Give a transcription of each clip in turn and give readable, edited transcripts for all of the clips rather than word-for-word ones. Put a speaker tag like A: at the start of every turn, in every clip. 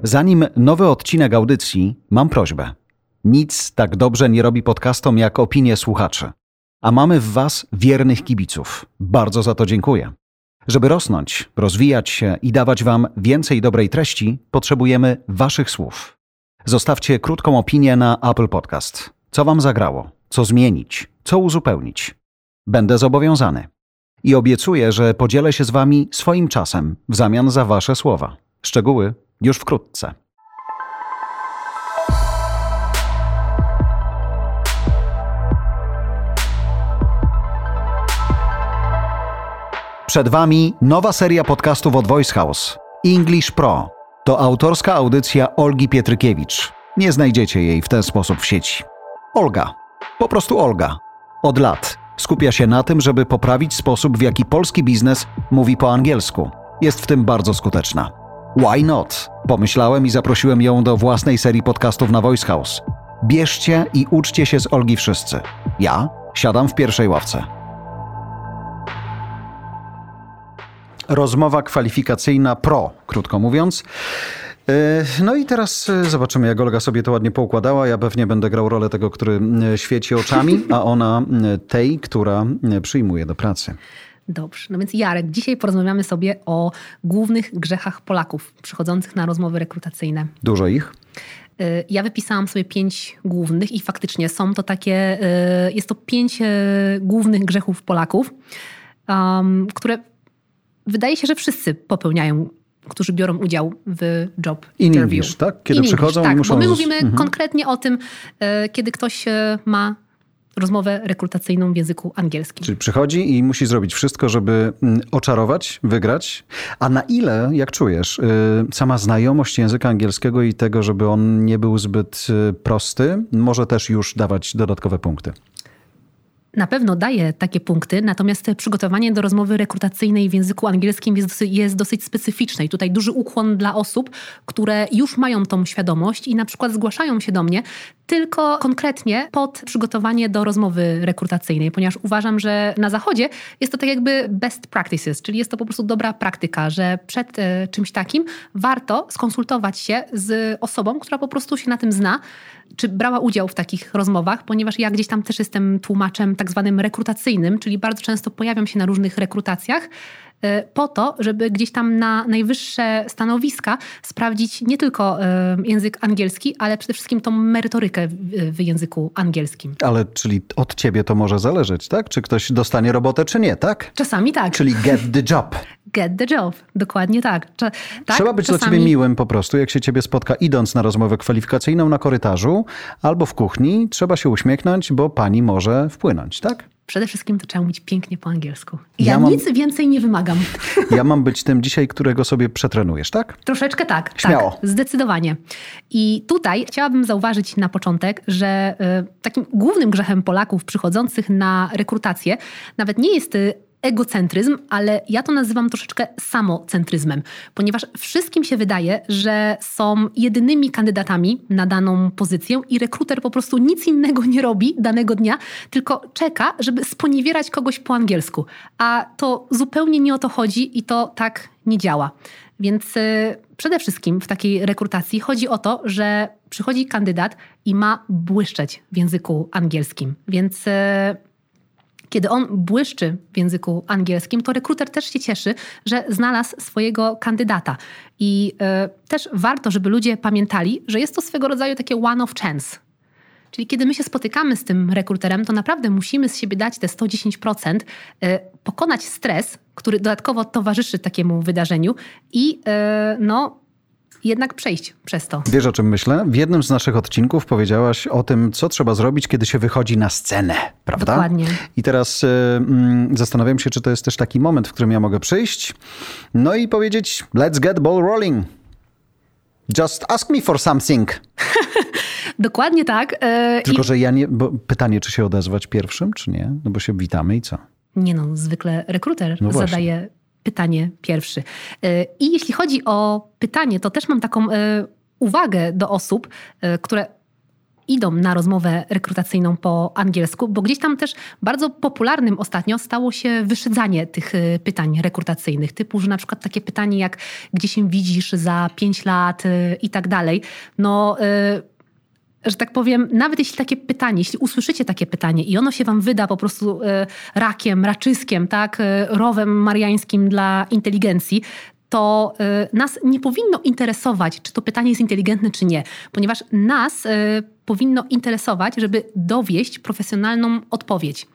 A: Zanim nowy odcinek audycji, mam prośbę. Nic tak dobrze nie robi podcastom jak opinie słuchaczy. A mamy w Was wiernych kibiców. Bardzo za to dziękuję. Żeby rosnąć, rozwijać się i dawać Wam więcej dobrej treści, potrzebujemy Waszych słów. Zostawcie krótką opinię na Apple Podcast. Co Wam zagrało? Co zmienić? Co uzupełnić? Będę zobowiązany. I obiecuję, że podzielę się z Wami swoim czasem w zamian za Wasze słowa. Szczegóły już wkrótce. Przed Wami nowa seria podcastów od Voice House. English Pro. To autorska audycja Olgi Pietrykiewicz. Nie znajdziecie jej w ten sposób w sieci. Olga. Po prostu Olga. Od lat skupia się na tym, żeby poprawić sposób, w jaki polski biznes mówi po angielsku. Jest w tym bardzo skuteczna. Why not? Pomyślałem i zaprosiłem ją do własnej serii podcastów na Voice House. Bierzcie i uczcie się z Olgi wszyscy. Ja siadam w pierwszej ławce. Rozmowa kwalifikacyjna pro, krótko mówiąc. No i teraz zobaczymy, jak Olga sobie to ładnie poukładała. Ja pewnie będę grał rolę tego, który świeci oczami, a ona tej, która przyjmuje do pracy.
B: Dobrze, no więc Jarek, dzisiaj porozmawiamy sobie o głównych grzechach Polaków przychodzących na rozmowy rekrutacyjne.
A: Dużo ich?
B: Ja wypisałam sobie 5 głównych i faktycznie są to takie, jest to 5 głównych grzechów Polaków, które wydaje się, że wszyscy popełniają, którzy biorą udział w job interview.
A: English, tak? Kiedy przychodzą
B: tak,
A: i muszą...
B: bo my mówimy konkretnie o tym, kiedy ktoś ma rozmowę rekrutacyjną w języku angielskim.
A: Czyli przychodzi i musi zrobić wszystko, żeby oczarować, wygrać. A na ile, jak czujesz, sama znajomość języka angielskiego i tego, żeby on nie był zbyt prosty, może też już dawać dodatkowe punkty?
B: Na pewno daje takie punkty, natomiast przygotowanie do rozmowy rekrutacyjnej w języku angielskim jest dosyć specyficzne. I tutaj duży ukłon dla osób, które już mają tą świadomość i na przykład zgłaszają się do mnie tylko konkretnie pod przygotowanie do rozmowy rekrutacyjnej, ponieważ uważam, że na Zachodzie jest to tak jakby best practices, czyli jest to po prostu dobra praktyka, że przed czymś takim warto skonsultować się z osobą, która po prostu się na tym zna, czy brała udział w takich rozmowach, ponieważ ja gdzieś tam też jestem tłumaczem tak zwanym rekrutacyjnym, czyli bardzo często pojawiam się na różnych rekrutacjach po to, żeby gdzieś tam na najwyższe stanowiska sprawdzić nie tylko język angielski, ale przede wszystkim tą merytorykę w języku angielskim.
A: Ale czyli od ciebie to może zależeć, tak? Czy ktoś dostanie robotę, czy nie, tak?
B: Czasami tak.
A: Czyli get the job.
B: Get the job, dokładnie tak.
A: Trzeba być
B: czasami...
A: dla ciebie miłym po prostu, jak się ciebie spotka idąc na rozmowę kwalifikacyjną na korytarzu albo w kuchni, trzeba się uśmiechnąć, bo pani może wpłynąć, tak?
B: Przede wszystkim to trzeba mówić pięknie po angielsku. Ja nic więcej nie wymagam.
A: Ja mam być tym dzisiaj, którego sobie przetrenujesz, tak?
B: Troszeczkę tak.
A: Śmiało.
B: Tak, zdecydowanie. I tutaj chciałabym zauważyć na początek, że takim głównym grzechem Polaków przychodzących na rekrutację nawet nie jest egocentryzm, ale ja to nazywam troszeczkę samocentryzmem, ponieważ wszystkim się wydaje, że są jedynymi kandydatami na daną pozycję i rekruter po prostu nic innego nie robi danego dnia, tylko czeka, żeby sponiewierać kogoś po angielsku. A to zupełnie nie o to chodzi i to tak nie działa. Więc przede wszystkim w takiej rekrutacji chodzi o to, że przychodzi kandydat i ma błyszczeć w języku angielskim. Więc kiedy on błyszczy w języku angielskim, to rekruter też się cieszy, że znalazł swojego kandydata. I też warto, żeby ludzie pamiętali, że jest to swego rodzaju takie one of chance. Czyli kiedy my się spotykamy z tym rekruterem, to naprawdę musimy z siebie dać te 110%, pokonać stres, który dodatkowo towarzyszy takiemu wydarzeniu i jednak przejść przez to.
A: Wiesz, o czym myślę? W jednym z naszych odcinków powiedziałaś o tym, co trzeba zrobić, kiedy się wychodzi na scenę, prawda?
B: Dokładnie.
A: I teraz zastanawiam się, czy to jest też taki moment, w którym ja mogę przyjść, no i powiedzieć, let's get ball rolling. Just ask me for something.
B: Dokładnie tak.
A: Tylko, że ja nie... Bo pytanie, czy się odezwać pierwszym, czy nie? No bo się witamy i co?
B: Nie no, zwykle rekruter zadaje pytanie pierwszy. I jeśli chodzi o pytanie, to też mam taką uwagę do osób, które idą na rozmowę rekrutacyjną po angielsku, bo gdzieś tam też bardzo popularnym ostatnio stało się wyszydzanie tych pytań rekrutacyjnych, typu, że na przykład takie pytanie jak gdzie się widzisz za 5 lat i tak dalej. No, że tak powiem, nawet jeśli usłyszycie takie pytanie i ono się wam wyda po prostu rakiem, raczyskiem, tak, rowem mariańskim dla inteligencji, to nas nie powinno interesować, czy to pytanie jest inteligentne, czy nie. Ponieważ nas powinno interesować, żeby dowieść profesjonalną odpowiedź.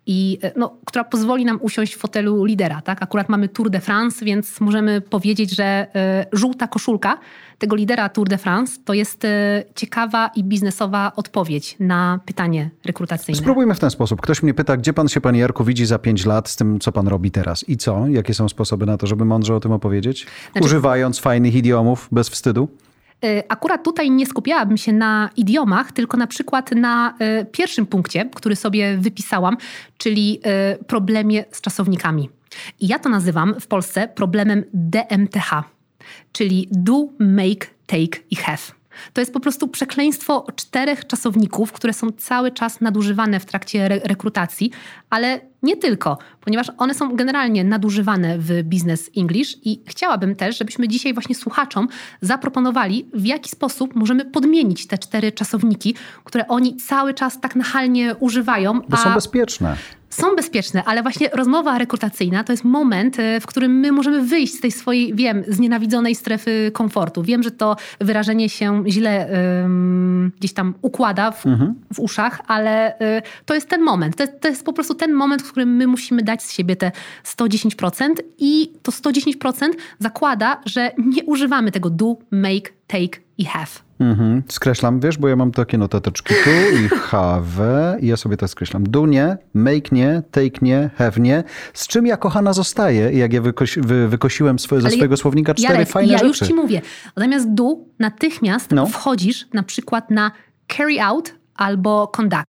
B: Która pozwoli nam usiąść w fotelu lidera. Tak? Akurat mamy Tour de France, więc możemy powiedzieć, że żółta koszulka tego lidera Tour de France to jest ciekawa i biznesowa odpowiedź na pytanie rekrutacyjne.
A: Spróbujmy w ten sposób. Ktoś mnie pyta, gdzie pan się, panie Jarku, widzi za 5 lat z tym, co pan robi teraz? I co? Jakie są sposoby na to, żeby mądrze o tym opowiedzieć? Używając fajnych idiomów, bez wstydu?
B: Akurat tutaj nie skupiałabym się na idiomach, tylko na przykład na pierwszym punkcie, który sobie wypisałam, czyli problemie z czasownikami. I ja to nazywam w Polsce problemem DMTH, czyli do, make, take i have. To jest po prostu przekleństwo 4 czasowników, które są cały czas nadużywane w trakcie rekrutacji, ale nie tylko, ponieważ one są generalnie nadużywane w Business English i chciałabym też, żebyśmy dzisiaj właśnie słuchaczom zaproponowali, w jaki sposób możemy podmienić te 4 czasowniki, które oni cały czas tak nachalnie używają.
A: Bo są bezpieczne.
B: Są bezpieczne, ale właśnie rozmowa rekrutacyjna to jest moment, w którym my możemy wyjść z tej swojej, znienawidzonej strefy komfortu. Wiem, że to wyrażenie się źle gdzieś tam układa w uszach, ale to jest ten moment. To jest po prostu ten moment, w którym my musimy dać z siebie te 110% i to 110% zakłada, że nie używamy tego do, make, take i have.
A: Skreślam, bo ja mam takie notateczki tu i have i ja sobie to skreślam. Do nie, make nie, take nie, have nie. Z czym ja, kochana, zostaję, jak ja wykosiłem ze swojego słownika 4
B: Jarek,
A: fajne rzeczy.
B: Ja już ci mówię. Zamiast do natychmiast wchodzisz na przykład na carry out albo conduct.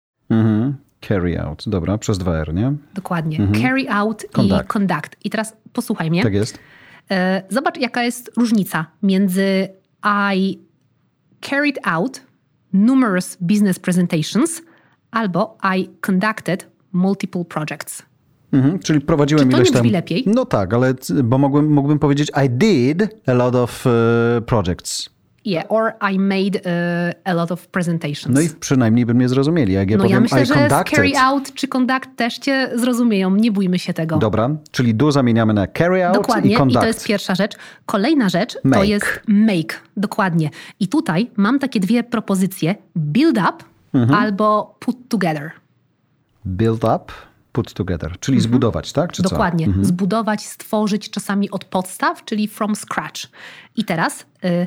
A: Carry out, dobra, przez 2R, nie?
B: Dokładnie. Carry out i conduct. I teraz posłuchaj mnie.
A: Tak jest.
B: Zobacz, jaka jest różnica między I carried out numerous business presentations albo I conducted multiple projects.
A: Czyli prowadziłem
B: Czy to
A: ileś
B: nie
A: tam...
B: brzmi lepiej?
A: No tak, ale bo mógłbym powiedzieć I did a lot of projects.
B: Yeah, or I made a lot of presentations.
A: No i przynajmniej by mnie zrozumieli. Jak ja powiem
B: ja myślę,
A: I conducted.
B: że carry out czy conduct też cię zrozumieją. Nie bójmy się tego.
A: Dobra, czyli do zamieniamy na carry out.
B: Dokładnie.
A: I conduct.
B: I to jest pierwsza rzecz. Kolejna rzecz to
A: Make.
B: jest make. Dokładnie. I tutaj mam takie 2 propozycje. Build up albo put together.
A: Build up, put together. Czyli zbudować, tak? Czy
B: Dokładnie.
A: co?
B: Zbudować, stworzyć czasami od podstaw, czyli from scratch. I teraz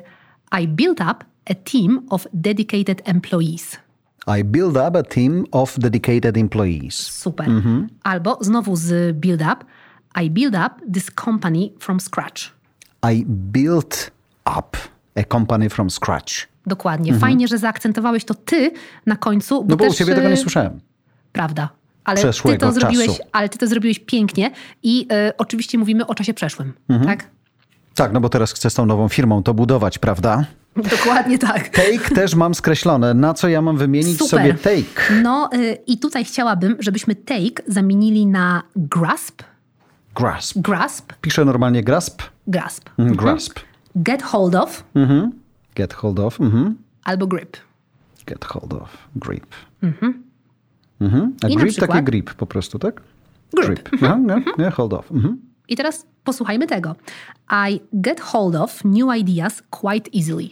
B: I built up a team of dedicated employees.
A: I build up a team of dedicated employees.
B: Super. Albo znowu z build up. I build up this company from scratch.
A: I built up a company from scratch.
B: Dokładnie. Fajnie, że zaakcentowałeś to ty na końcu.
A: Bo
B: też,
A: u ciebie tego nie słyszałem.
B: Prawda. Ale
A: Przeszłego
B: ty to zrobiłeś pięknie i oczywiście mówimy o czasie przeszłym. Tak?
A: Tak, no bo teraz chcę z tą nową firmą to budować, prawda?
B: Dokładnie tak.
A: Take też mam skreślone. Na co ja mam wymienić
B: Super.
A: sobie take?
B: No i tutaj chciałabym, żebyśmy take zamienili na grasp.
A: Grasp. Piszę normalnie grasp. Grasp.
B: Get hold of.
A: Get hold of.
B: Albo grip.
A: Get hold of. Grip. A
B: I na
A: grip
B: przykład,
A: taki grip po prostu, tak?
B: Grip.
A: Nie, hold of.
B: I teraz posłuchajmy tego. I get hold of new ideas quite easily.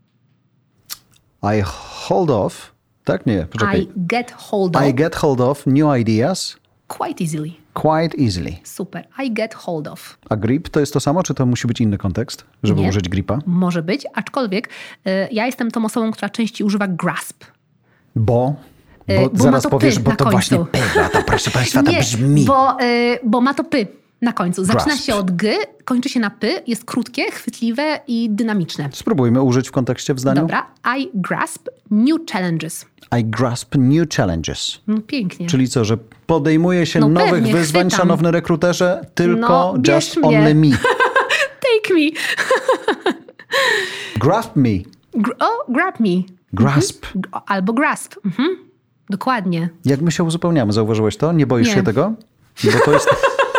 A: I hold of. Tak? Nie, poczekaj.
B: I get hold of.
A: I get hold of new ideas
B: quite easily.
A: quite easily.
B: Super. I get hold of.
A: A grip to jest to samo, czy to musi być inny kontekst, żeby użyć gripa?
B: Może być, aczkolwiek ja jestem tą osobą, która częściej używa grasp.
A: Bo zaraz powiesz, bo to właśnie to, proszę Państwa, to brzmi.
B: Bo ma to py na końcu. Zaczyna
A: Grasp.
B: się od g, kończy się na py, jest krótkie, chwytliwe i dynamiczne.
A: Spróbujmy użyć w kontekście w zdaniu.
B: Dobra. I grasp new challenges.
A: I grasp new challenges.
B: No pięknie.
A: Czyli co, że podejmuje się nowych
B: pewnie,
A: wyzwań,
B: chwytam.
A: szanowny rekruterze, tylko
B: bierz
A: just
B: mnie.
A: only me.
B: Take me.
A: Grasp me.
B: Grab me.
A: Grasp.
B: Albo grasp. Dokładnie.
A: Jak my się uzupełniamy? Zauważyłeś to? Nie boisz się tego? Bo to jest...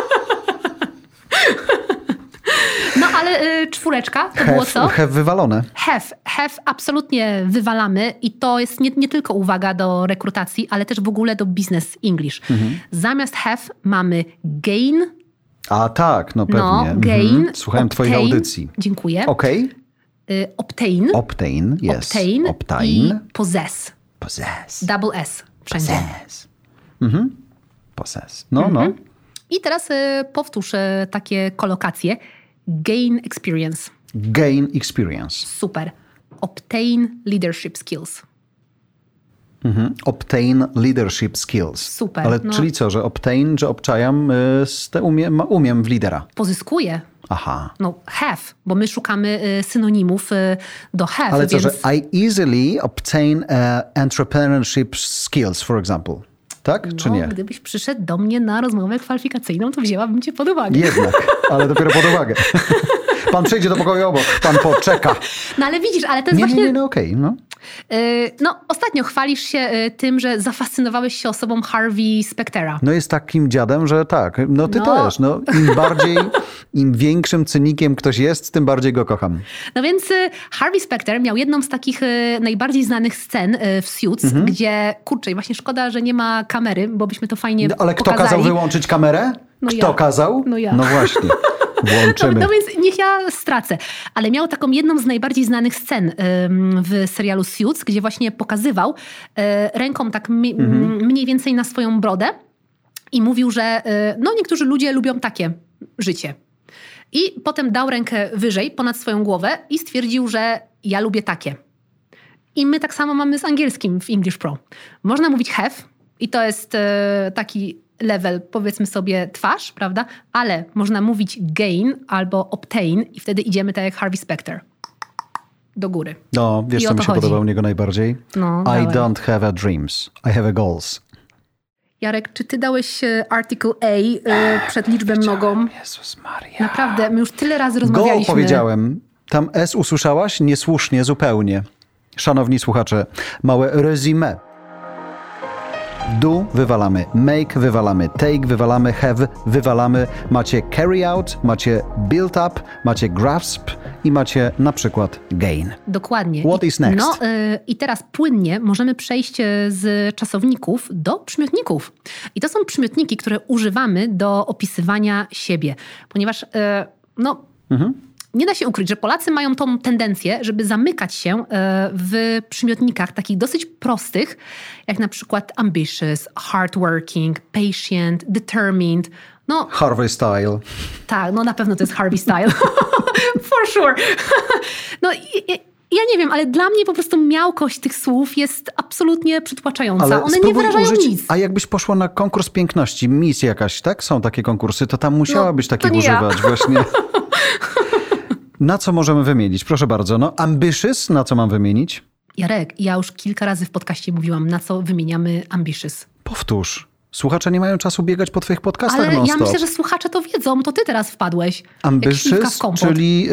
B: No ale czwóreczka to było co?
A: Have wywalone.
B: Have absolutnie wywalamy i to jest nie tylko uwaga do rekrutacji, ale też w ogóle do business English. Zamiast have mamy gain.
A: A tak, no pewnie.
B: No, gain.
A: Słuchałem twoich audycji.
B: Dziękuję.
A: Okej.
B: Obtain.
A: Obtain, yes.
B: Obtain. I possess.
A: Possess.
B: Double S wszędzie.
A: Possess. Possess. No.
B: I teraz powtórz takie kolokacje. Gain experience.
A: Gain experience.
B: Super. Obtain leadership skills.
A: Obtain leadership skills.
B: Super.
A: Ale czyli co, że obtain, że obczajam, umiem w lidera.
B: Pozyskuję.
A: Aha.
B: No have, bo my szukamy synonimów do have.
A: Ale co,
B: więc...
A: że I easily obtain entrepreneurship skills, for example. Tak, czy nie?
B: Gdybyś przyszedł do mnie na rozmowę kwalifikacyjną, to wzięłabym cię pod uwagę.
A: Jednak, ale dopiero pod uwagę. Pan przyjdzie do pokoju obok, pan poczeka.
B: No ale widzisz, ale to jest właśnie...
A: Okej.
B: No, ostatnio chwalisz się tym, że zafascynowałeś się osobą Harvey Spectera.
A: No jest takim dziadem, że tak. No ty też. No, im większym cynikiem ktoś jest, tym bardziej go kocham.
B: No więc Harvey Specter miał jedną z takich najbardziej znanych scen w Suits, gdzie, kurczę, i właśnie szkoda, że nie ma kamery, bo byśmy to fajnie
A: Ale kto
B: pokazali.
A: kazał wyłączyć kamerę? Kto kazał?
B: No ja.
A: No właśnie. Włączymy.
B: No więc niech ja stracę. Ale miał taką jedną z najbardziej znanych scen w serialu Suits, gdzie właśnie pokazywał ręką tak mniej więcej na swoją brodę i mówił, że no niektórzy ludzie lubią takie życie. I potem dał rękę wyżej, ponad swoją głowę i stwierdził, że ja lubię takie. I my tak samo mamy z angielskim w English Pro. Można mówić have i to jest taki level, powiedzmy sobie, twarz, prawda? Ale można mówić gain albo obtain i wtedy idziemy tak jak Harvey Specter. Do góry.
A: No, wiesz, co mi się podoba u niego najbardziej?
B: No,
A: I
B: dawaj.
A: don't have a dreams. I have a goals.
B: Jarek, czy ty dałeś article A przed liczbę mnogą?
A: Jezus Maria.
B: Naprawdę, my już tyle razy rozmawialiśmy.
A: Goal powiedziałem. Tam S usłyszałaś? Niesłusznie, zupełnie. Szanowni słuchacze, małe resume. Do wywalamy, make wywalamy, take wywalamy, have wywalamy, macie carry out, macie build up, macie grasp i macie na przykład gain.
B: Dokładnie.
A: What is next?
B: No i teraz płynnie możemy przejść z czasowników do przymiotników. I to są przymiotniki, które używamy do opisywania siebie. Ponieważ nie da się ukryć, że Polacy mają tą tendencję, żeby zamykać się w przymiotnikach takich dosyć prostych, jak na przykład ambitious, hardworking, patient, determined. No,
A: Harvey style.
B: tak, no na pewno to jest Harvey style. For sure. No ja nie wiem, ale dla mnie po prostu miałkość tych słów jest absolutnie przytłaczająca.
A: Ale
B: one nie wyrażają nic.
A: A jakbyś poszła na konkurs piękności, Miss jakaś, tak? Są takie konkursy, to tam musiałabyś takich
B: nie
A: używać
B: ja.
A: właśnie. Na co możemy wymienić? Proszę bardzo. No, ambitious, na co mam wymienić?
B: Jarek, ja już kilka razy w podcaście mówiłam, na co wymieniamy ambitious.
A: Powtórz. Słuchacze nie mają czasu biegać po twoich podcastach
B: Ale
A: non-stop.
B: ja myślę, że słuchacze to wiedzą, to ty teraz wpadłeś.
A: Ambitious, czyli...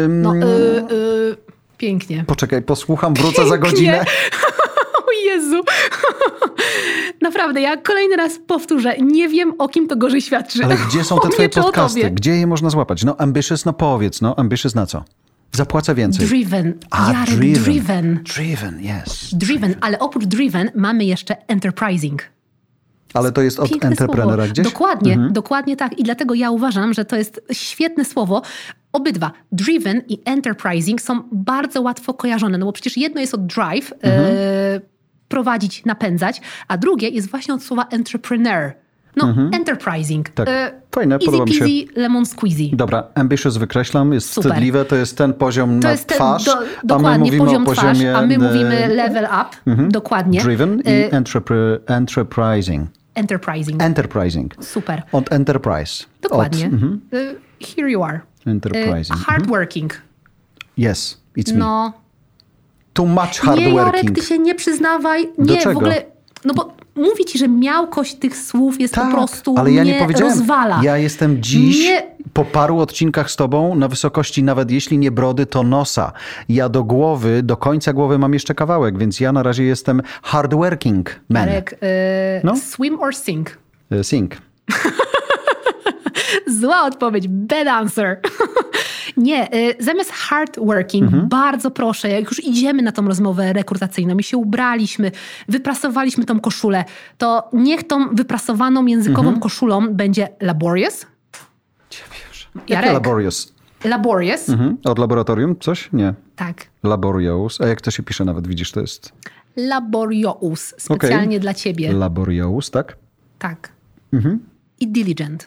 B: Pięknie.
A: Poczekaj, posłucham, wrócę za godzinę.
B: O Jezu. Naprawdę, ja kolejny raz powtórzę. Nie wiem, o kim to gorzej świadczy.
A: Ale gdzie są te twoje podcasty?
B: Gdzie
A: Gdzie je można złapać? No ambitious, no powiedz, no ambitious na co? Zapłacę więcej.
B: Driven. Jarek, driven.
A: Driven, yes.
B: Driven, ale oprócz driven mamy jeszcze enterprising.
A: Ale to jest od
B: Piękne
A: entreprenera
B: słowo.
A: gdzieś?
B: Dokładnie tak. I dlatego ja uważam, że to jest świetne słowo. Obydwa, driven i enterprising, są bardzo łatwo kojarzone, no bo przecież jedno jest od drive, prowadzić, napędzać, a drugie jest właśnie od słowa entrepreneur. No, enterprising.
A: Tak. Fajne,
B: easy
A: podoba mi się.
B: peasy, lemon squeezy.
A: Dobra, ambitious wykreślam, jest
B: Super.
A: wstydliwe, to jest ten poziom
B: To
A: na
B: jest ten,
A: twarz,
B: dokładnie,
A: a my mówimy
B: poziom
A: o poziomie...
B: twarz, a my mówimy level up, dokładnie.
A: Driven i enterprising.
B: Enterprising. Super.
A: Od enterprise.
B: Dokładnie. Here you are.
A: Enterprising.
B: Hardworking.
A: Yes, it's me.
B: No.
A: Too much
B: Nie,
A: hardworking.
B: Jarek, ty się nie przyznawaj.
A: Do
B: Nie,
A: czego?
B: w ogóle, no bo mówię ci, że miałkość tych słów jest
A: Tak,
B: po prostu
A: ale ja nie powiedziałem.
B: rozwala.
A: Ja jestem dziś Po paru odcinkach z tobą na wysokości nawet jeśli nie brody, to nosa. Ja do końca głowy mam jeszcze kawałek, więc ja na razie jestem hardworking man.
B: Jarek, swim or sink?
A: Sink.
B: Zła odpowiedź. Bad answer. Nie, zamiast hardworking, bardzo proszę, jak już idziemy na tą rozmowę rekrutacyjną i się ubraliśmy, wyprasowaliśmy tą koszulę, to niech tą wyprasowaną językową koszulą będzie laborious.
A: Jakie laborious?
B: Laborious.
A: Od laboratorium? Coś? Nie.
B: Tak.
A: Laborious. A jak to się pisze nawet, widzisz, to jest...
B: Laborious. Specjalnie dla ciebie.
A: Laborious, tak?
B: Tak. I diligent.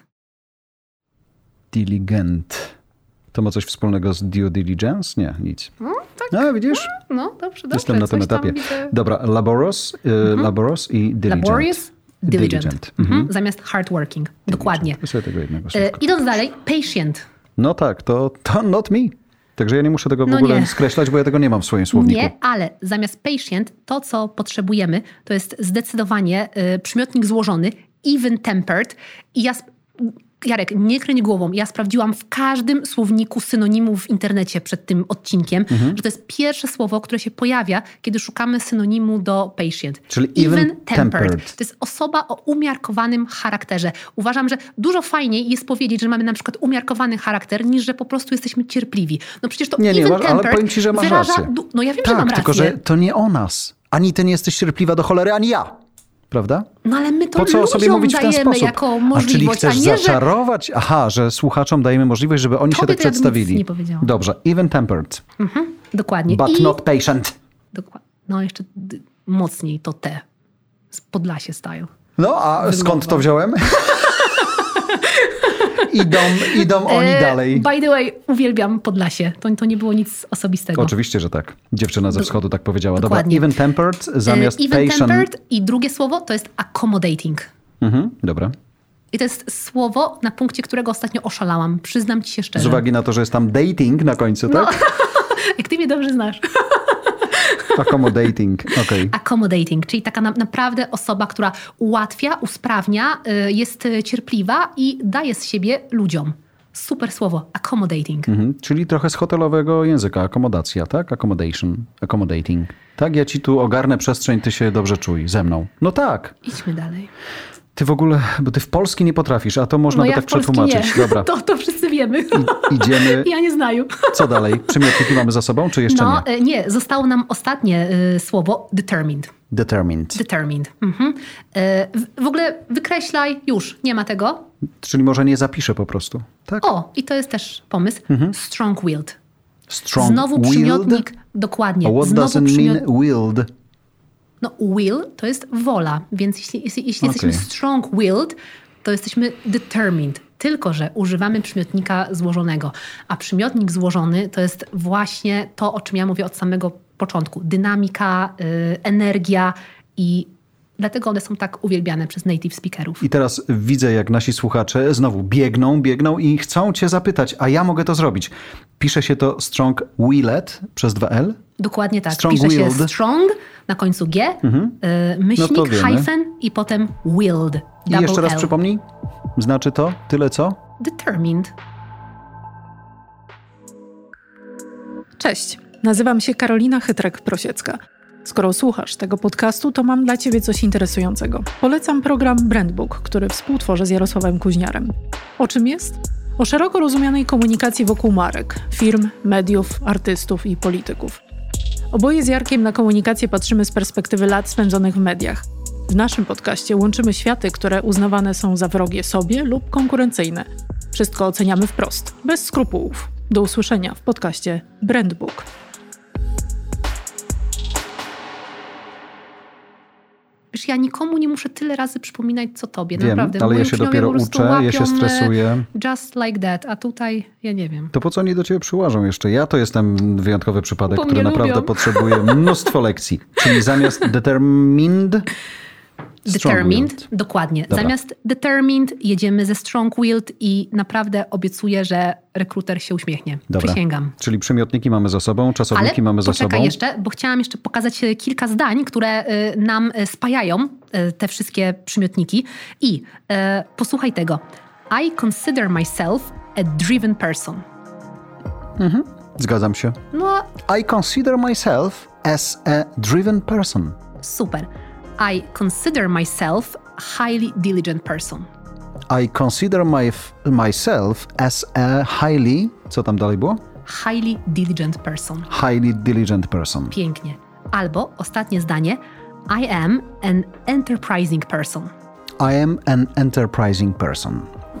A: Diligent. To ma coś wspólnego z due diligence? Nie, nic.
B: Tak.
A: No, widzisz?
B: No, dobrze.
A: Jestem na tym etapie. Dobra, laborious i diligent.
B: Laborious, diligent. Zamiast hardworking. Dokładnie.
A: Sobie tego jednego
B: idąc dalej, patient.
A: No tak, to not me. Także ja nie muszę tego w ogóle skreślać, bo ja tego nie mam w swoim słowniku.
B: Nie, ale zamiast patient, to co potrzebujemy, to jest zdecydowanie przymiotnik złożony, even-tempered. I Jarek, nie kręć głową. Ja sprawdziłam w każdym słowniku synonimów w internecie przed tym odcinkiem, że to jest pierwsze słowo, które się pojawia, kiedy szukamy synonimu do patient.
A: Czyli even-tempered.
B: To jest osoba o umiarkowanym charakterze. Uważam, że dużo fajniej jest powiedzieć, że mamy na przykład umiarkowany charakter, niż że po prostu jesteśmy cierpliwi. No przecież to even-tempered
A: ale powiem ci, że masz rację.
B: No ja wiem, że mam rację.
A: Tylko że to nie o nas. Ani ty nie jesteś cierpliwa do cholery, ani ja. Prawda?
B: No ale my to
A: po co sobie mówić w ten sposób?
B: Jako możliwość.
A: Czyli chcesz zaczarować? Aha, że słuchaczom dajemy możliwość, żeby oni się tak przedstawili.
B: Nic nie powiedziałam.
A: Dobrze, even-tempered.
B: Dokładnie.
A: But not patient.
B: Dokładnie. No jeszcze mocniej to te. Z Podlasie style.
A: No, a skąd to wziąłem? Idą oni dalej.
B: By the way, uwielbiam Podlasie. To nie było nic osobistego.
A: Oczywiście, że tak. Dziewczyna ze wschodu tak powiedziała.
B: Dokładnie.
A: Dobra, even-tempered zamiast
B: even-tempered i drugie słowo to jest accommodating.
A: Dobra.
B: I to jest słowo, na punkcie którego ostatnio oszalałam. Przyznam ci się szczerze.
A: Z uwagi na to, że jest tam dating na końcu, tak?
B: Jak ty mnie dobrze znasz.
A: Accommodating, okej.
B: Accommodating, czyli taka naprawdę osoba, która ułatwia, usprawnia, jest cierpliwa i daje z siebie ludziom. Super słowo, accommodating.
A: Czyli trochę z hotelowego języka, akomodacja, tak? Accommodating. Tak, ja ci tu ogarnę przestrzeń, ty się dobrze czuj ze mną. No tak.
B: Idźmy dalej.
A: Ty w ogóle, bo ty w polski nie potrafisz, a to można by tak przetłumaczyć.
B: Nie.
A: Dobra.
B: To wszyscy wiemy.
A: Idziemy.
B: Ja nie znaję.
A: Co dalej? Przymiotniki mamy za sobą, czy jeszcze nie?
B: Nie, zostało nam ostatnie słowo determined.
A: Determined.
B: W ogóle wykreślaj już, nie ma tego.
A: Czyli może nie zapiszę po prostu. Tak?
B: O, i to jest też pomysł. Strong-willed.
A: Strong-willed?
B: Znowu przymiotnik, dokładnie.
A: What doesn't mean willed?
B: No will to jest wola, więc jeśli jesteśmy strong-willed, to jesteśmy determined. Tylko że używamy przymiotnika złożonego. A przymiotnik złożony to jest właśnie to, o czym ja mówię od samego początku. Dynamika, energia i dlatego one są tak uwielbiane przez native speakerów.
A: I teraz widzę, jak nasi słuchacze znowu biegną i chcą cię zapytać, a ja mogę to zrobić. Pisze się to strong-willed przez 2L?
B: Dokładnie tak. Pisze się strong, na końcu G, myślnik, hyphen i potem willed.
A: I jeszcze raz przypomnij. Znaczy to tyle co?
B: Determined.
C: Cześć, nazywam się Karolina Chytrek-Prosiecka. Skoro słuchasz tego podcastu, to mam dla ciebie coś interesującego. Polecam program Brandbook, który współtworzę z Jarosławem Kuźniarem. O czym jest? O szeroko rozumianej komunikacji wokół marek, firm, mediów, artystów i polityków. Oboje z Jarkiem na komunikację patrzymy z perspektywy lat spędzonych w mediach. W naszym podcaście łączymy światy, które uznawane są za wrogie sobie lub konkurencyjne. Wszystko oceniamy wprost, bez skrupułów. Do usłyszenia w podcaście Brandbook.
B: Wiesz, ja nikomu nie muszę tyle razy przypominać, co tobie.
A: Wiem,
B: naprawdę.
A: ale ja się dopiero uczę, ja się stresuję.
B: Just like that, a tutaj ja nie wiem.
A: To po co oni do ciebie przyłażą jeszcze? Ja to jestem wyjątkowy przypadek, który naprawdę
B: lubią.
A: potrzebuje mnóstwo lekcji. Czyli zamiast determined,
B: dokładnie.
A: Dobra.
B: Zamiast determined jedziemy ze strong-willed i naprawdę obiecuję, że rekruter się uśmiechnie.
A: Dobra.
B: Przysięgam.
A: Czyli przymiotniki mamy za sobą, czasowniki mamy za sobą.
B: Ale jeszcze, bo chciałam jeszcze pokazać kilka zdań, które nam spajają te wszystkie przymiotniki. I posłuchaj tego. I consider myself a driven person.
A: Zgadzam się.
B: No,
A: I consider myself as a driven person.
B: super. I consider myself a highly diligent person.
A: I consider myself as a highly... Co tam dalej było?
B: Highly diligent person.
A: Highly diligent person.
B: Pięknie. Albo ostatnie zdanie. I am an enterprising person.
A: I am an enterprising person.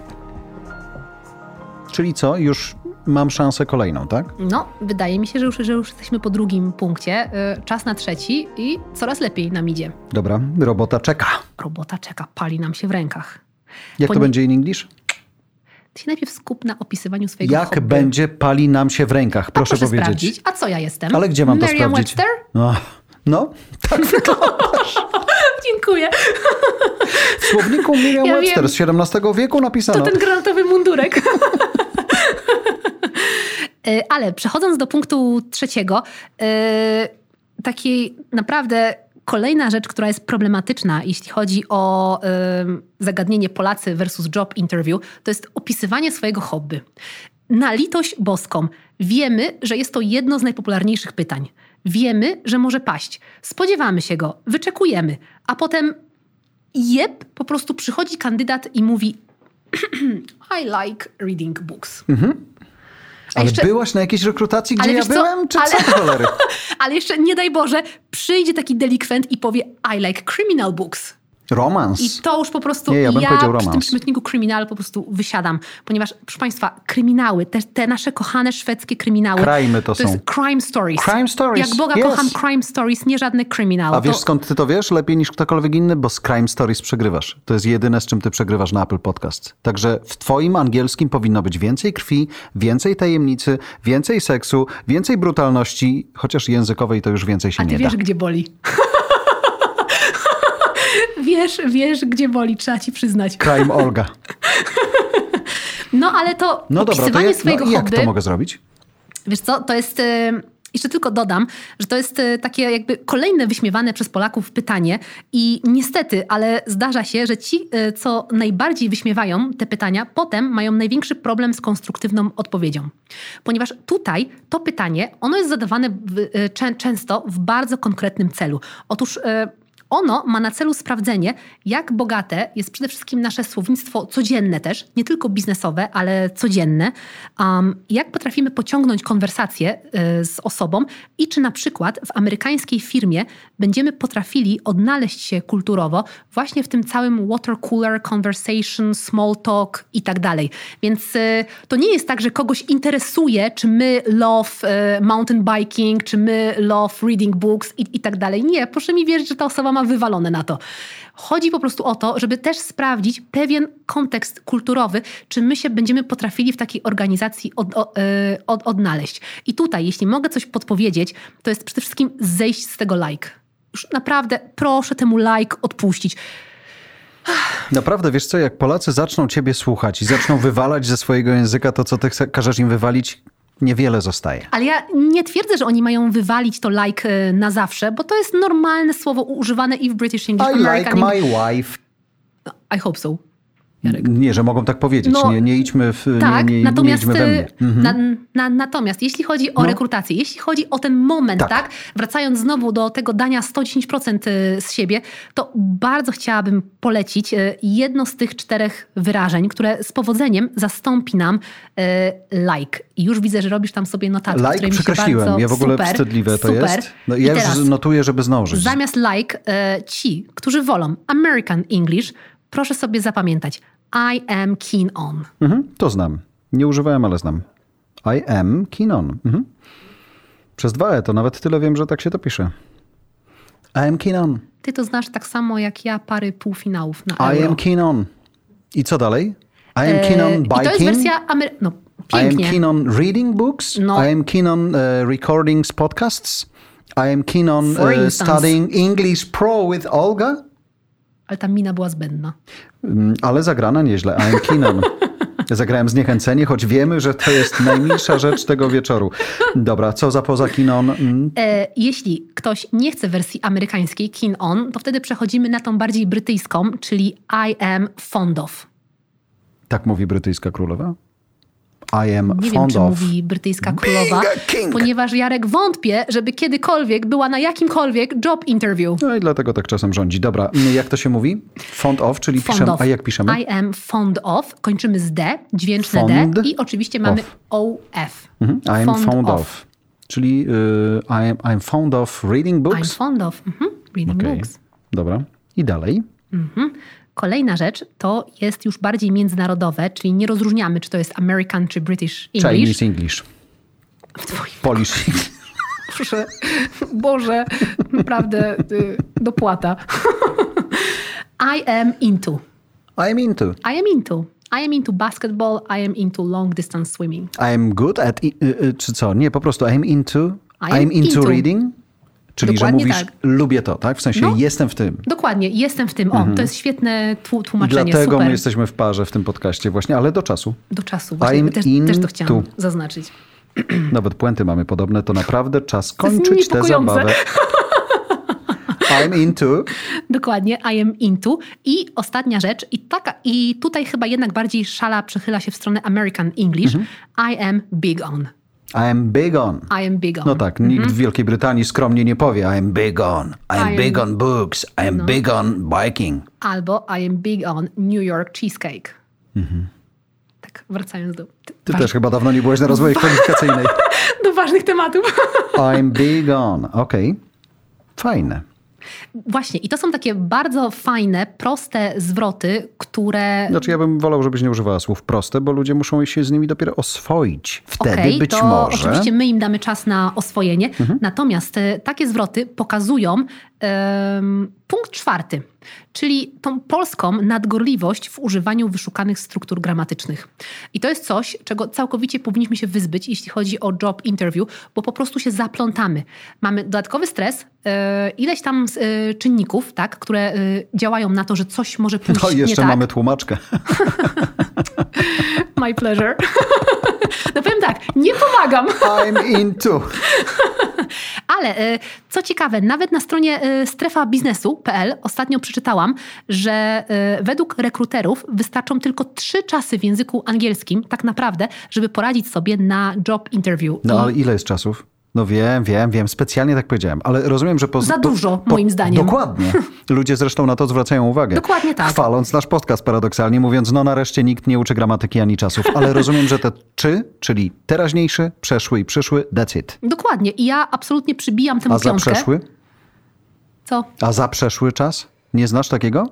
A: Czyli co? Już mam szansę kolejną, tak?
B: No, wydaje mi się, że już jesteśmy po drugim punkcie. Czas na trzeci i coraz lepiej nam idzie.
A: Dobra, robota czeka.
B: Robota czeka, pali nam się w rękach.
A: Jak to będzie in English?
B: Ty się najpierw skup na opisywaniu swojego
A: Jak
B: hobby.
A: będzie pali nam się w rękach? Proszę powiedzieć.
B: Sprawdzić. A co ja jestem?
A: Ale gdzie mam to sprawdzić?
B: Merriam-Webster?
A: No, tak wyglądasz.
B: Dziękuję.
A: W słowniku Merriam-Webster
B: wiem.
A: z XVII wieku napisano.
B: To ten granatowy mundurek. Ale przechodząc do punktu trzeciego, takiej naprawdę kolejna rzecz, która jest problematyczna, jeśli chodzi o zagadnienie Polacy versus job interview, to jest opisywanie swojego hobby. Na litość boską, wiemy, że jest to jedno z najpopularniejszych pytań. Wiemy, że może paść. Spodziewamy się go, wyczekujemy, a potem po prostu przychodzi kandydat i mówi I like reading books.
A: Ale byłaś na jakiejś rekrutacji, gdzie
B: Ale
A: ja
B: wiesz co?
A: byłem? Czy co to cholery?
B: Ale jeszcze, nie daj Boże, przyjdzie taki delikwent i powie I like criminal books.
A: Romans.
B: I to już po prostu
A: Nie, ja bym powiedział
B: przy tym
A: romans.
B: śmietniku kryminal po prostu wysiadam. Ponieważ, proszę Państwa, kryminały, te nasze kochane szwedzkie kryminały.
A: Crime'y to są.
B: jest crime stories.
A: Crime stories,
B: Jak Boga
A: yes.
B: kocham crime stories, nie żadne kryminały.
A: A wiesz skąd ty to wiesz? Lepiej niż ktokolwiek inny? Bo z Crime Stories przegrywasz. To jest jedyne, z czym ty przegrywasz na Apple Podcast. Także w twoim angielskim powinno być więcej krwi, więcej tajemnicy, więcej seksu, więcej brutalności, chociaż językowej to już więcej się
B: A ty
A: nie
B: wiesz,
A: da.
B: gdzie boli. Wiesz, gdzie boli, trzeba ci przyznać.
A: Crime Olga.
B: No ale to
A: No dobra, to
B: opisywanie
A: jak,
B: swojego
A: jak
B: hobby...
A: to mogę zrobić?
B: Wiesz co, to jest... Jeszcze tylko dodam, że to jest takie jakby kolejne wyśmiewane przez Polaków pytanie i niestety, ale zdarza się, że ci, co najbardziej wyśmiewają te pytania, potem mają największy problem z konstruktywną odpowiedzią. Ponieważ tutaj to pytanie, ono jest zadawane często w bardzo konkretnym celu. Otóż... Ono ma na celu sprawdzenie, jak bogate jest przede wszystkim nasze słownictwo codzienne też, nie tylko biznesowe, ale codzienne. Jak potrafimy pociągnąć konwersację z osobą i czy na przykład w amerykańskiej firmie będziemy potrafili odnaleźć się kulturowo właśnie w tym całym water cooler conversation, small talk i tak dalej. Więc to nie jest tak, że kogoś interesuje, czy my love mountain biking, czy my love reading books i tak dalej. Nie, proszę mi wierzyć, że ta osoba ma wywalone na to. Chodzi po prostu o to, żeby też sprawdzić pewien kontekst kulturowy, czy my się będziemy potrafili w takiej organizacji odnaleźć. I tutaj, jeśli mogę coś podpowiedzieć, to jest przede wszystkim zejść z tego like. Już naprawdę proszę temu like odpuścić.
A: Naprawdę, wiesz co, jak Polacy zaczną ciebie słuchać i zaczną wywalać ze swojego języka to, co ty każesz im wywalić, niewiele zostaje.
B: Ale ja nie twierdzę, że oni mają wywalić to like na zawsze, bo to jest normalne słowo używane i w British English,
A: I
B: American
A: like
B: English.
A: my wife.
B: I hope so. Jarek.
A: Nie, że mogą tak powiedzieć.
B: No,
A: nie idźmy
B: tak,
A: nie
B: natomiast,
A: idźmy we mnie.
B: natomiast jeśli chodzi o rekrutację, jeśli chodzi o ten moment, tak, wracając znowu do tego dania 110% z siebie, to bardzo chciałabym polecić jedno z tych 4 wyrażeń, które z powodzeniem zastąpi nam like. I już widzę, że robisz tam sobie notatki, które
A: Like
B: mi się
A: przekreśliłem.
B: bardzo...
A: Ja w ogóle
B: super,
A: wstydliwe to
B: super.
A: jest. No, ja
B: I teraz,
A: już notuję, żeby zdążyć.
B: zamiast like, ci, którzy wolą American English, proszę sobie zapamiętać. I am keen on.
A: To znam. Nie używałem, ale znam. I am keen on. Przez 2 to nawet tyle wiem, że tak się to pisze. I am keen on.
B: Ty to znasz tak samo jak ja pary półfinałów na
A: I
B: Euro.
A: am keen on. I co dalej? I am keen on biking.
B: I to jest wersja no,
A: I am
B: pięknie.
A: keen on reading books.
B: No.
A: I am keen on recording podcasts. I am keen on
B: For instance.
A: studying English Pro with Olga.
B: Ale ta mina była zbędna.
A: Ale zagrana nieźle. I am keen on. Zagrałem zniechęcenie, choć wiemy, że to jest najmilsza rzecz tego wieczoru. Dobra, co za poza keen on?
B: Jeśli ktoś nie chce wersji amerykańskiej, keen on, to wtedy przechodzimy na tą bardziej brytyjską, czyli I am fond of.
A: Tak mówi brytyjska królowa? I am
B: Nie wiem,
A: fond
B: czy
A: of
B: mówi brytyjska królowa,
A: being a king.
B: ponieważ Jarek wątpię, żeby kiedykolwiek była na jakimkolwiek job interview.
A: No i dlatego tak czasem rządzi. Dobra, jak to się mówi? Fond of, czyli
B: Fond
A: piszemy,
B: of.
A: a jak piszemy?
B: I am fond of, kończymy z D, dźwięczne
A: Fond
B: D i oczywiście mamy
A: of.
B: OF.
A: I am fond of. Czyli I'm fond of reading books?
B: I'm fond of reading
A: Okej.
B: books.
A: Dobra. I dalej?
B: Kolejna rzecz to jest już bardziej międzynarodowe, czyli nie rozróżniamy, czy to jest American czy British English.
A: Chinese English.
B: W twoim
A: Polish English.
B: Proszę, Boże, naprawdę dopłata. I am into. I am into basketball. I am into long distance swimming.
A: I am good at... czy co? Nie, po prostu I am into
B: into.
A: reading. Czyli,
B: Dokładnie
A: że mówisz,
B: tak.
A: lubię to, tak? W sensie jestem w tym.
B: Dokładnie, jestem w tym. O, to jest świetne tłumaczenie.
A: Dlatego
B: Super.
A: my jesteśmy w parze w tym podcaście właśnie, ale do czasu.
B: Do czasu. Właśnie, też to chciałam zaznaczyć.
A: Nawet puenty mamy podobne, to naprawdę czas
B: To jest
A: kończyć tę
B: niepokojące.
A: zabawę. I'm into.
B: Dokładnie, I am into. I ostatnia rzecz, i tutaj chyba jednak bardziej szala przechyla się w stronę American English. I am big on.
A: I am big on.
B: I am big on.
A: No tak, nikt w Wielkiej Brytanii skromnie nie powie I am big on. I am big on books. I am big on biking.
B: Albo I am big on New York cheesecake. Tak, wracając
A: Ty też chyba dawno nie byłeś na rozwoju kwalifikacyjnej.
B: do ważnych tematów.
A: I'm big on. Okej. Fajne.
B: Właśnie, i to są takie bardzo fajne, proste zwroty, które...
A: Znaczy ja bym wolał, żebyś nie używała słów proste, bo ludzie muszą się z nimi dopiero oswoić. Wtedy być
B: to
A: może...
B: oczywiście my im damy czas na oswojenie. Natomiast takie zwroty pokazują punkt 4, czyli tą polską nadgorliwość w używaniu wyszukanych struktur gramatycznych. I to jest coś, czego całkowicie powinniśmy się wyzbyć, jeśli chodzi o job interview, bo po prostu się zaplątamy. Mamy dodatkowy stres, ileś tam czynników, tak, które działają na to, że coś może pójść
A: No i jeszcze
B: nie tak.
A: mamy tłumaczkę.
B: My pleasure. No powiem tak, nie pomagam.
A: I'm into.
B: Ale co ciekawe, nawet na stronie strefabiznesu.pl ostatnio przeczytałam, że według rekruterów wystarczą tylko 3 czasy w języku angielskim tak naprawdę, żeby poradzić sobie na job interview.
A: No ale ile jest czasów? No wiem, specjalnie tak powiedziałem, ale rozumiem, że...
B: Za dużo, moim zdaniem.
A: Dokładnie. Ludzie zresztą na to zwracają uwagę.
B: Dokładnie tak.
A: Chwaląc nasz podcast paradoksalnie, mówiąc, no nareszcie nikt nie uczy gramatyki ani czasów, ale rozumiem, że te 3, czyli teraźniejszy, przeszły i przyszły, that's it.
B: Dokładnie. I ja absolutnie przybijam temu
A: A za
B: piątkę.
A: przeszły?
B: Co?
A: A za przeszły czas? Nie znasz takiego?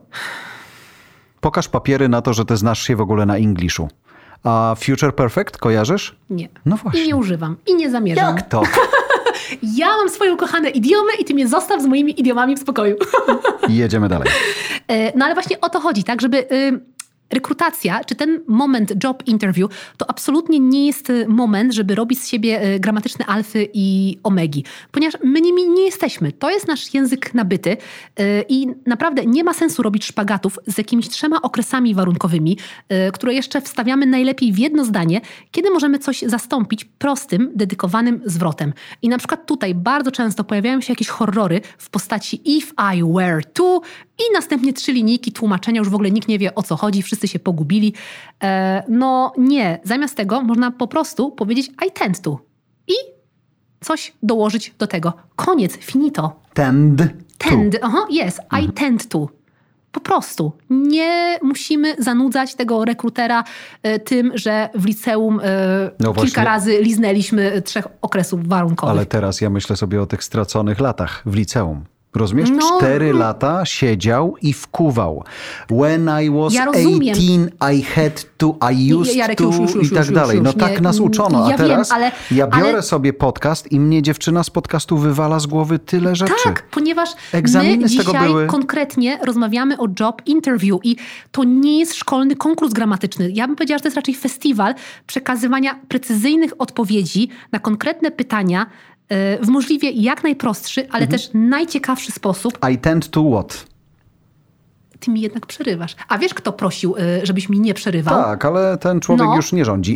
A: Pokaż papiery na to, że ty znasz się w ogóle na Engliszu. A future perfect kojarzysz?
B: Nie.
A: No właśnie.
B: I nie używam. I nie zamierzam.
A: Jak to?
B: Ja mam swoje ukochane idiomy i ty mnie zostaw z moimi idiomami w spokoju.
A: I jedziemy dalej.
B: No ale właśnie o to chodzi, tak, żeby rekrutacja, czy ten moment job interview, to absolutnie nie jest moment, żeby robić z siebie gramatyczne alfy i omegi. Ponieważ my nimi nie jesteśmy. To jest nasz język nabyty i naprawdę nie ma sensu robić szpagatów z jakimiś 3 okresami warunkowymi, które jeszcze wstawiamy najlepiej w jedno zdanie, kiedy możemy coś zastąpić prostym, dedykowanym zwrotem. I na przykład tutaj bardzo często pojawiają się jakieś horrory w postaci if I were to i następnie 3 linijki tłumaczenia, już w ogóle nikt nie wie o co chodzi, wszyscy się pogubili. No nie, zamiast tego można po prostu powiedzieć I tend to i coś dołożyć do tego. Koniec, finito.
A: Tend to.
B: Aha, yes, I tend to. Po prostu. Nie musimy zanudzać tego rekrutera tym, że w liceum
A: No właśnie.
B: kilka razy liznęliśmy 3 okresów warunkowych.
A: Ale teraz ja myślę sobie o tych straconych latach w liceum. Rozumiesz?
B: No,
A: 4 lata siedział i wkuwał. When I was
B: Ja rozumiem.
A: 18, I had to, I used
B: Jarek,
A: to
B: już,
A: i tak dalej. No
B: nie,
A: tak nas uczono.
B: ja
A: A teraz
B: wiem,
A: ja biorę
B: ale
A: sobie podcast i mnie dziewczyna z podcastu wywala z głowy tyle rzeczy.
B: tak, ponieważ
A: Egzaminy
B: my
A: z tego
B: dzisiaj
A: były.
B: konkretnie rozmawiamy o job interview i to nie jest szkolny konkurs gramatyczny. Ja bym powiedziała, że to jest raczej festiwal przekazywania precyzyjnych odpowiedzi na konkretne pytania w możliwie jak najprostszy, ale też najciekawszy sposób.
A: I tend to what?
B: Ty mi jednak przerywasz. A wiesz, kto prosił, żebyś mi nie przerywał?
A: Tak, ale ten człowiek
B: No.
A: już nie rządzi.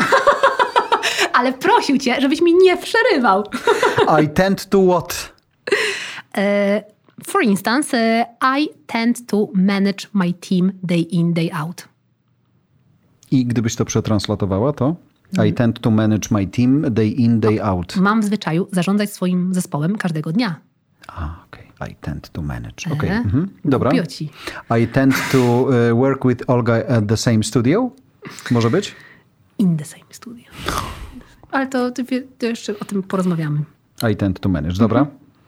B: Ale prosił cię, żebyś mi nie przerywał.
A: I tend to what?
B: For instance, I tend to manage my team day in, day out.
A: I gdybyś to przetranslotowała, to? I tend to manage my team day in, day out.
B: Mam w zwyczaju zarządzać swoim zespołem każdego dnia.
A: Okej. I tend to manage. Okej. Dobra.
B: Głupio ci.
A: I tend to work with Olga at the same studio. Może być?
B: In the same studio. Ale to jeszcze o tym porozmawiamy.
A: I tend to manage. Dobra.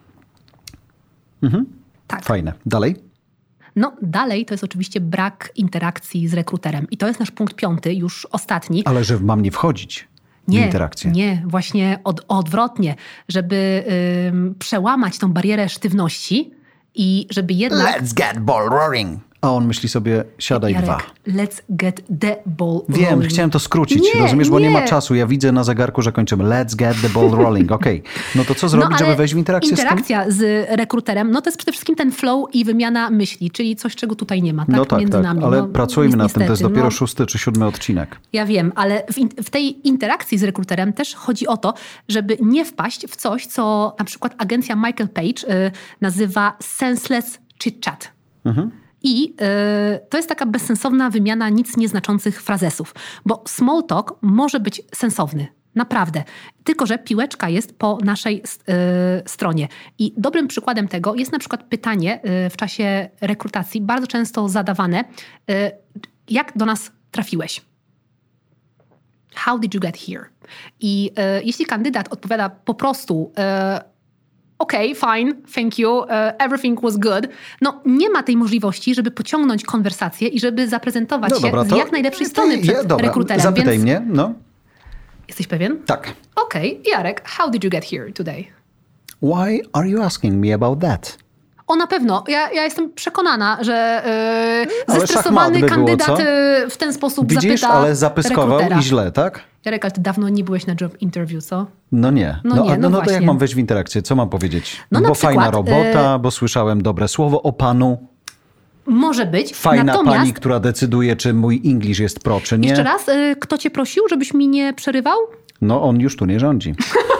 B: Tak.
A: Fajne. Dalej?
B: No dalej to jest oczywiście brak interakcji z rekruterem. I to jest nasz punkt 5, już ostatni.
A: Ale że mam nie wchodzić w interakcję.
B: Nie, właśnie odwrotnie. Żeby przełamać tą barierę sztywności i żeby jednak...
A: Let's get ball rolling. A on myśli sobie, siadaj
B: Jarek,
A: 2.
B: let's get the ball
A: Wiem,
B: rolling.
A: chciałem to skrócić, rozumiesz, bo nie ma czasu. Ja widzę na zegarku, że kończymy. Let's get the ball rolling. Okej. No to co zrobić, żeby wejść w interakcję z tym?
B: Interakcja z rekruterem, no to jest przede wszystkim ten flow i wymiana myśli, czyli coś, czego tutaj nie ma, tak?
A: No tak,
B: Między nami.
A: ale
B: no,
A: pracujmy nad tym. To jest
B: niestety,
A: dopiero 6. czy 7. odcinek.
B: Ja wiem, ale w tej interakcji z rekruterem też chodzi o to, żeby nie wpaść w coś, co na przykład agencja Michael Page nazywa senseless chit-chat. I to jest taka bezsensowna wymiana nic nieznaczących frazesów, bo small talk może być sensowny. Naprawdę. Tylko że piłeczka jest po naszej stronie. I dobrym przykładem tego jest na przykład pytanie w czasie rekrutacji, bardzo często zadawane, jak do nas trafiłeś? How did you get here? I jeśli kandydat odpowiada po prostu okay, fine, thank you, everything was good. No nie ma tej możliwości, żeby pociągnąć konwersację i żeby zaprezentować się z jak najlepszej strony przed rekruterem.
A: Zapytaj
B: więc...
A: mnie, no.
B: Jesteś pewien?
A: Tak.
B: Okej, Jarek, how did you get here today?
A: Why are you asking me about that?
B: O, na pewno. Ja jestem przekonana, że
A: Ale
B: zestresowany
A: szachmat by było,
B: kandydat
A: co?
B: w ten sposób
A: Widzisz,
B: zapyta
A: ale zapyskował
B: rekrutera.
A: i źle, tak?
B: Jarek, ale ty dawno nie byłeś na job interview, co?
A: No nie.
B: No
A: to jak
B: właśnie.
A: mam wejść w interakcję? Co mam powiedzieć?
B: No na
A: bo
B: przykład,
A: fajna robota, bo słyszałem dobre słowo o panu.
B: Może być.
A: Fajna
B: Natomiast,
A: pani, która decyduje, czy mój English jest pro, czy nie.
B: Jeszcze raz, kto cię prosił, żebyś mi nie przerywał?
A: No on już tu nie rządzi.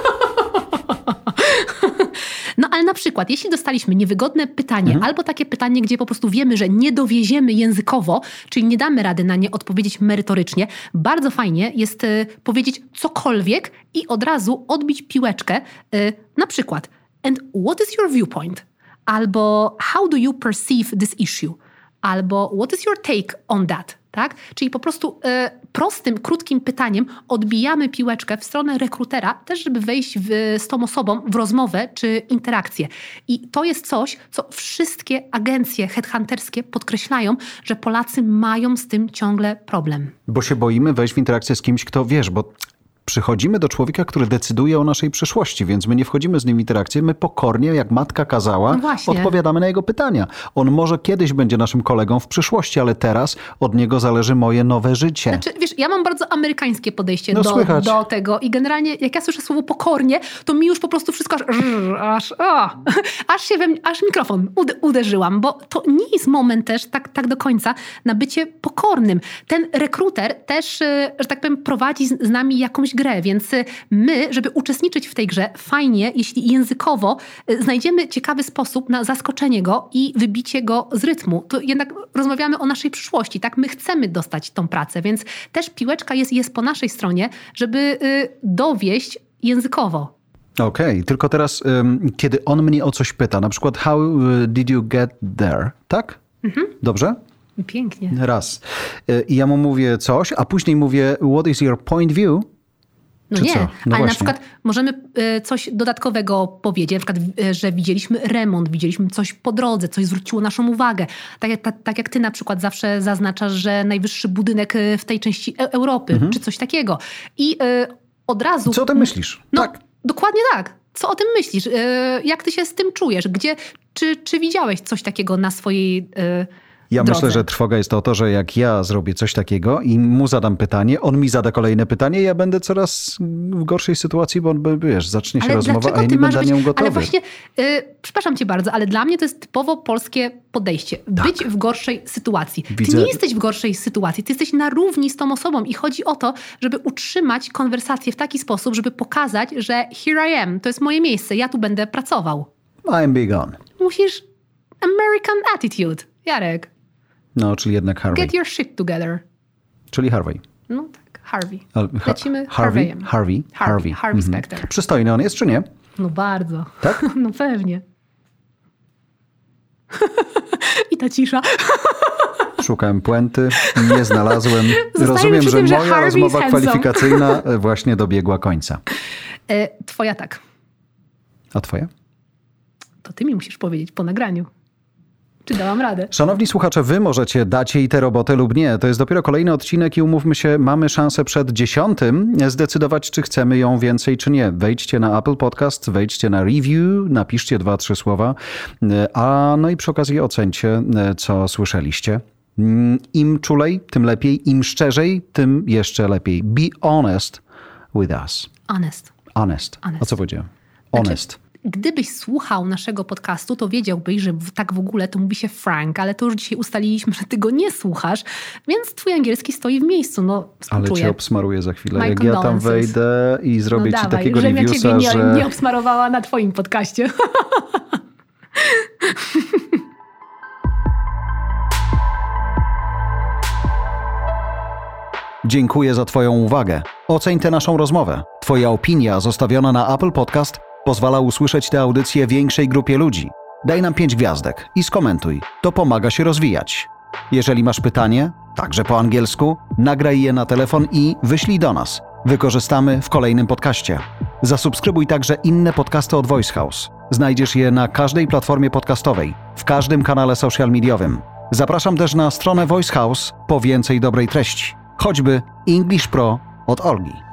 B: No ale na przykład, jeśli dostaliśmy niewygodne pytanie albo takie pytanie, gdzie po prostu wiemy, że nie dowieziemy językowo, czyli nie damy rady na nie odpowiedzieć merytorycznie, bardzo fajnie jest powiedzieć cokolwiek i od razu odbić piłeczkę. Na przykład, and what is your viewpoint? Albo how do you perceive this issue? Albo what is your take on that? Tak? Czyli po prostu prostym, krótkim pytaniem odbijamy piłeczkę w stronę rekrutera, też żeby wejść z tą osobą w rozmowę czy interakcję. I to jest coś, co wszystkie agencje headhunterskie podkreślają, że Polacy mają z tym ciągle problem.
A: Bo się boimy wejść w interakcję z kimś, kto wiesz, bo przychodzimy do człowieka, który decyduje o naszej przyszłości, więc my nie wchodzimy z nim w interakcję, my pokornie, jak matka kazała, odpowiadamy na jego pytania. On może kiedyś będzie naszym kolegą w przyszłości, ale teraz od niego zależy moje nowe życie.
B: Znaczy, wiesz, ja mam bardzo amerykańskie podejście do tego i generalnie jak ja słyszę słowo pokornie, to mi już po prostu wszystko aż mikrofon uderzyłam, bo to nie jest moment też tak do końca na bycie pokornym. Ten rekruter też, że tak powiem, prowadzi z nami jakąś grę, więc my, żeby uczestniczyć w tej grze, fajnie, jeśli językowo znajdziemy ciekawy sposób na zaskoczenie go i wybicie go z rytmu. To jednak rozmawiamy o naszej przyszłości, tak? My chcemy dostać tą pracę, więc też piłeczka jest po naszej stronie, żeby dowieść językowo.
A: Okej, tylko teraz, kiedy on mnie o coś pyta, na przykład how did you get there, tak? Dobrze?
B: Pięknie.
A: Raz. I ja mu mówię coś, a później mówię what is your point view?
B: No nie, ale na przykład możemy coś dodatkowego powiedzieć, na przykład, że widzieliśmy remont, widzieliśmy coś po drodze, coś zwróciło naszą uwagę. Tak jak ty na przykład zawsze zaznaczasz, że najwyższy budynek w tej części Europy, czy coś takiego. I od razu...
A: Co o tym myślisz?
B: No,
A: tak.
B: Dokładnie tak. Co o tym myślisz? Jak ty się z tym czujesz? Czy widziałeś coś takiego na swojej
A: Ja
B: drodze?
A: myślę, że trwoga jest o to, że jak ja zrobię coś takiego i mu zadam pytanie, on mi zada kolejne pytanie, ja będę coraz w gorszej sytuacji, bo wiesz, zacznie się rozmowa, a ja nie będę na nią gotowy.
B: Ale właśnie, przepraszam cię bardzo, ale dla mnie to jest typowo polskie podejście. Tak. Być w gorszej sytuacji. Ty nie jesteś w gorszej sytuacji, ty jesteś na równi z tą osobą i chodzi o to, żeby utrzymać konwersację w taki sposób, żeby pokazać, że here I am, to jest moje miejsce, ja tu będę pracował.
A: I'm big on.
B: Musisz American attitude, Jarek.
A: No, czyli jednak Harvey.
B: Get your shit together.
A: Czyli Harvey.
B: No tak. Harvey. Lecimy Harvey'em. Harvey Specter.
A: Przystojny on jest, czy nie?
B: No bardzo.
A: Tak?
B: No pewnie. I ta cisza.
A: Szukałem puenty, nie znalazłem.
B: Zostajemy
A: Rozumiem,
B: przy
A: że
B: tym, że
A: moja
B: Harvey
A: rozmowa
B: is handsome.
A: kwalifikacyjna właśnie dobiegła końca.
B: Twoja tak.
A: A twoja?
B: To ty mi musisz powiedzieć po nagraniu. Czy dałam radę?
A: Szanowni słuchacze, wy możecie dać jej tę robotę lub nie. To jest dopiero kolejny odcinek i umówmy się, mamy szansę przed 10 zdecydować, czy chcemy ją więcej, czy nie. Wejdźcie na Apple Podcast, wejdźcie na review, napiszcie 2-3 słowa, no i przy okazji ocencie, co słyszeliście. Im czulej, tym lepiej. Im szczerzej, tym jeszcze lepiej. Be honest with us. Honest. A co powiedziałem? Honest.
B: Gdybyś słuchał naszego podcastu, to wiedziałbyś, że tak w ogóle to mówi się frank, ale to już dzisiaj ustaliliśmy, że ty go nie słuchasz, więc twój angielski stoi w miejscu. No,
A: ale
B: współczuję.
A: cię obsmaruję za chwilę.
B: My
A: Jak ja tam wejdę i zrobię ci takiego reviewsa,
B: ja ciebie nie obsmarowała na twoim podcaście.
A: Dziękuję za twoją uwagę. Oceń tę naszą rozmowę. Twoja opinia zostawiona na Apple Podcast pozwala usłyszeć tę audycję większej grupie ludzi. Daj nam 5 gwiazdek i skomentuj. To pomaga się rozwijać. Jeżeli masz pytanie, także po angielsku, nagraj je na telefon i wyślij do nas. Wykorzystamy w kolejnym podcaście. Zasubskrybuj także inne podcasty od Voice House. Znajdziesz je na każdej platformie podcastowej, w każdym kanale social mediowym. Zapraszam też na stronę Voice House po więcej dobrej treści. Choćby English Pro od Olgi.